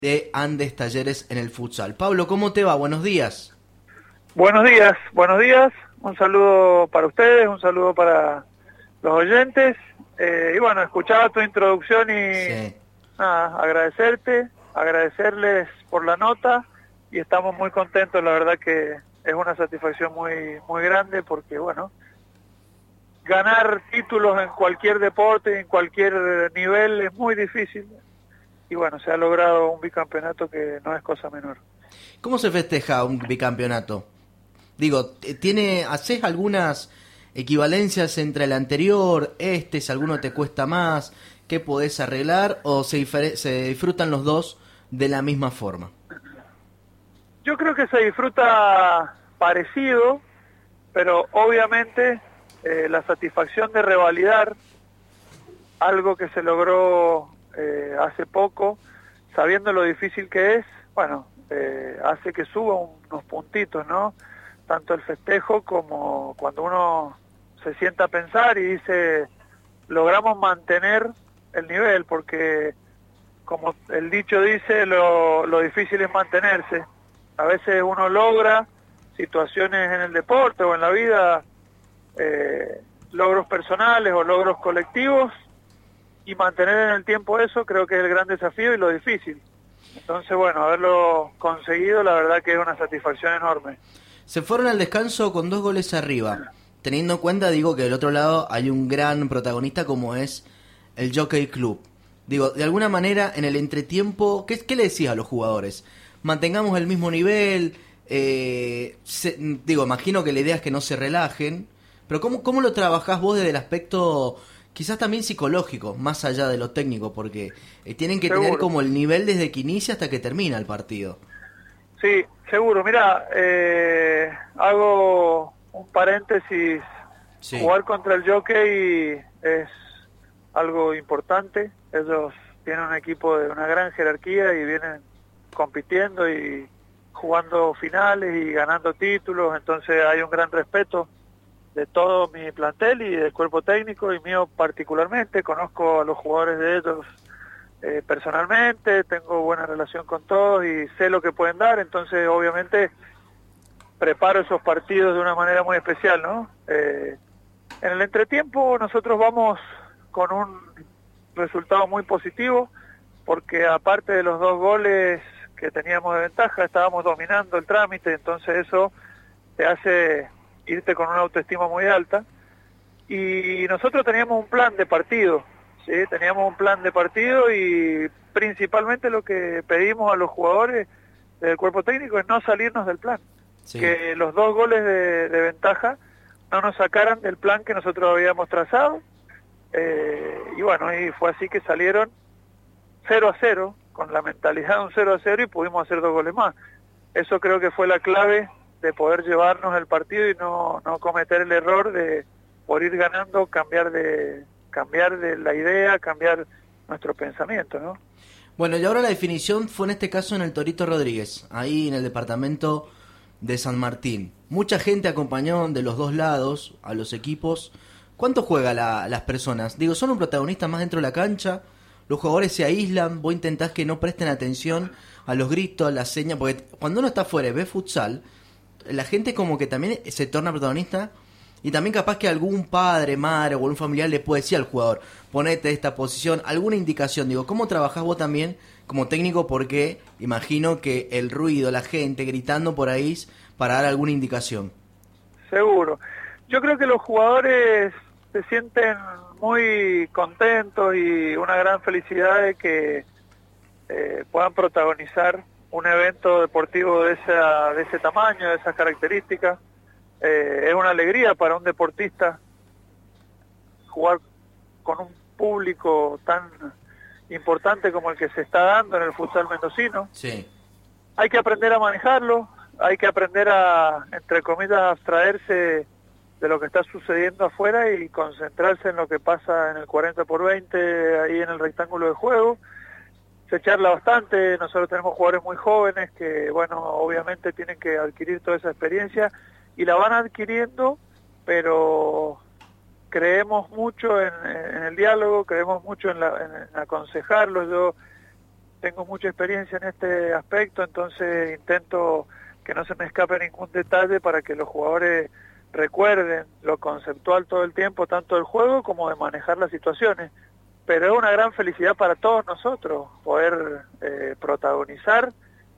de Andes Talleres en el futsal. Pablo, ¿cómo te va? Buenos días. Buenos días, buenos días. Un saludo para ustedes, un saludo para los oyentes. Y bueno, escuchaba tu introducción y Sí. nada, agradecerles por la nota y estamos muy contentos. La verdad que es una satisfacción muy grande porque bueno, ganar títulos en cualquier deporte, en cualquier nivel es muy difícil. Y bueno, se ha logrado un bicampeonato que no es cosa menor. ¿Cómo se festeja un bicampeonato? Digo, ¿haces algunas equivalencias entre el anterior, si alguno te cuesta más, qué podés arreglar o se disfrutan los dos de la misma forma? Yo creo que se disfruta parecido, pero obviamente la satisfacción de revalidar algo que se logró hace poco, sabiendo lo difícil que es, bueno, hace que suba unos puntitos, ¿no? Tanto el festejo como cuando uno se sienta a pensar y dice, logramos mantener el nivel, porque como el dicho dice, lo difícil es mantenerse. A veces uno logra situaciones en el deporte o en la vida, logros personales o logros colectivos, y mantener en el tiempo eso creo que es el gran desafío y lo difícil. Entonces, bueno, haberlo conseguido la verdad que es una satisfacción enorme. Se fueron al descanso con 2 goles arriba, teniendo en cuenta, digo, que del otro lado hay un gran protagonista como es el Jockey Club. Digo, de alguna manera, en el entretiempo, ¿qué le decís a los jugadores? Mantengamos el mismo nivel, imagino que la idea es que no se relajen, pero ¿cómo lo trabajás vos desde el aspecto quizás también psicológico, más allá de lo técnico? Porque tienen que tener Seguro. como el nivel desde que inicia hasta que termina el partido. Sí, seguro. Mira, hago un paréntesis. Sí, Jugar contra el Jockey es algo importante. Ellos tienen un equipo de una gran jerarquía y vienen compitiendo y jugando finales y ganando títulos. Entonces hay un gran respeto de todo mi plantel y del cuerpo técnico y mío particularmente. Conozco a los jugadores de ellos personalmente, tengo buena relación con todos y sé lo que pueden dar, entonces obviamente preparo esos partidos de una manera muy especial, ¿no? En el entretiempo nosotros vamos con un resultado muy positivo, porque aparte de los 2 goles que teníamos de ventaja, estábamos dominando el trámite, entonces eso te hace irte con una autoestima muy alta. Y nosotros teníamos un plan de partido, ¿sí? Teníamos un plan de partido y principalmente lo que pedimos a los jugadores del cuerpo técnico es no salirnos del plan. sí. Que los 2 goles de ventaja no nos sacaran del plan que nosotros habíamos trazado. Y bueno, y fue así que salieron 0-0, con la mentalidad de un 0-0 y pudimos hacer 2 goles más. Eso creo que fue la clave de poder llevarnos el partido y no cometer el error de, por ir ganando, cambiar de la idea, cambiar nuestro pensamiento, ¿no? Bueno, y ahora la definición fue en este caso en el Torito Rodríguez, ahí en el departamento de San Martín. Mucha gente acompañó de los dos lados a los equipos. ¿Cuánto juega las personas? Digo, ¿son un protagonista más dentro de la cancha? ¿Los jugadores se aíslan? ¿Vos intentás que no presten atención a los gritos, a las señas? Porque cuando uno está afuera y ve futsal, la gente como que también se torna protagonista y también capaz que algún padre, madre o algún familiar le puede decir al jugador, ponete esta posición, alguna indicación. Digo, ¿cómo trabajás vos también como técnico? Porque imagino que el ruido, la gente gritando por ahí para dar alguna indicación. Seguro. Yo creo que los jugadores se sienten muy contentos y una gran felicidad de que puedan protagonizar un evento deportivo de ese tamaño, de esas características. Es una alegría para un deportista jugar con un público tan importante como el que se está dando en el futsal mendocino. Sí, Hay que aprender a manejarlo, hay que aprender a, entre comillas, abstraerse de lo que está sucediendo afuera y concentrarse en lo que pasa en el 40x20, ahí en el rectángulo de juego. Se charla bastante, nosotros tenemos jugadores muy jóvenes que, bueno, obviamente tienen que adquirir toda esa experiencia y la van adquiriendo, pero creemos mucho en el diálogo, creemos mucho en aconsejarlos. Yo tengo mucha experiencia en este aspecto, entonces intento que no se me escape ningún detalle para que los jugadores recuerden lo conceptual todo el tiempo, tanto del juego como de manejar las situaciones. Pero es una gran felicidad para todos nosotros poder protagonizar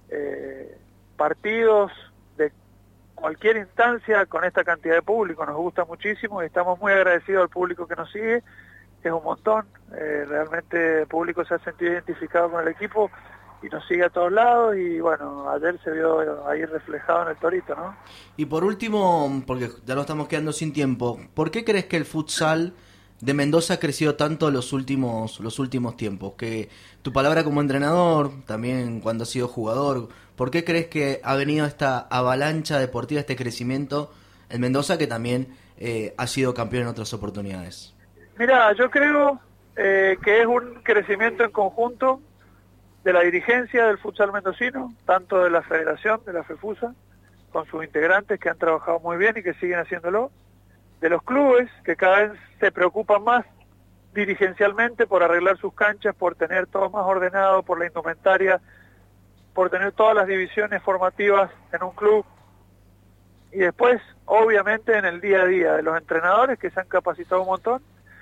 partidos de cualquier instancia con esta cantidad de público. Nos gusta muchísimo y estamos muy agradecidos al público que nos sigue, que es un montón. Realmente el público se ha sentido identificado con el equipo y nos sigue a todos lados, y bueno, ayer se vio ahí reflejado en el Torito, ¿no? Y por último, porque ya nos estamos quedando sin tiempo, ¿por qué crees que el futsal de Mendoza ha crecido tanto los últimos tiempos? Que tu palabra como entrenador, también cuando has sido jugador, ¿por qué crees que ha venido esta avalancha deportiva, este crecimiento en Mendoza, que también ha sido campeón en otras oportunidades? Mira, yo creo que es un crecimiento en conjunto de la dirigencia del futsal mendocino, tanto de la federación, de la FEFUSA, con sus integrantes que han trabajado muy bien y que siguen haciéndolo, de los clubes que cada vez se preocupan más dirigencialmente por arreglar sus canchas, por tener todo más ordenado, por la indumentaria, por tener todas las divisiones formativas en un club, y después, obviamente, en el día a día de los entrenadores que se han capacitado un montón,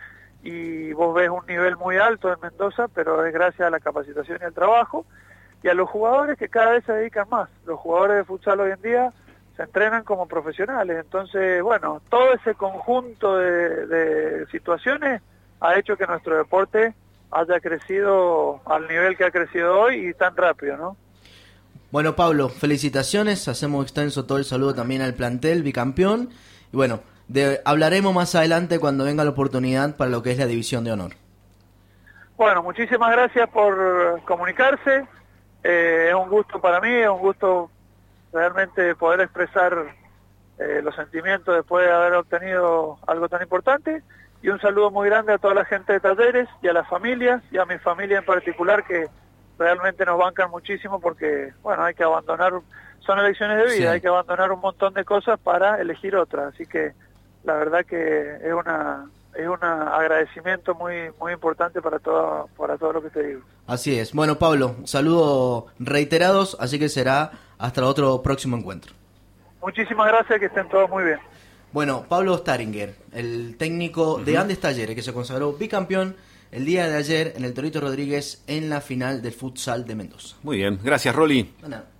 y vos ves un nivel muy alto en Mendoza, pero es gracias a la capacitación y al trabajo, y a los jugadores que cada vez se dedican más. Los jugadores de futsal hoy en día se entrenan como profesionales, entonces, bueno, todo ese conjunto de situaciones ha hecho que nuestro deporte haya crecido al nivel que ha crecido hoy y tan rápido, ¿no? Bueno, Pablo, felicitaciones, hacemos extenso todo el saludo también al plantel bicampeón, y bueno, hablaremos más adelante cuando venga la oportunidad para lo que es la división de honor. Bueno, muchísimas gracias por comunicarse, es un gusto para mí, es un gusto realmente poder expresar los sentimientos después de haber obtenido algo tan importante, y un saludo muy grande a toda la gente de Talleres y a las familias, y a mi familia en particular, que realmente nos bancan muchísimo porque, bueno, hay que abandonar, son elecciones de vida, sí. Hay que abandonar un montón de cosas para elegir otras, así que la verdad que es un agradecimiento muy importante para todo lo que te digo. Así es. Bueno, Pablo, saludos reiterados, así que será hasta otro próximo encuentro. Muchísimas gracias, que estén todos muy bien. Bueno, Pablo Staringer, el técnico de Andes Talleres, que se consagró bicampeón el día de ayer en el Torito Rodríguez en la final del futsal de Mendoza. Muy bien, gracias, Rolly. Bueno.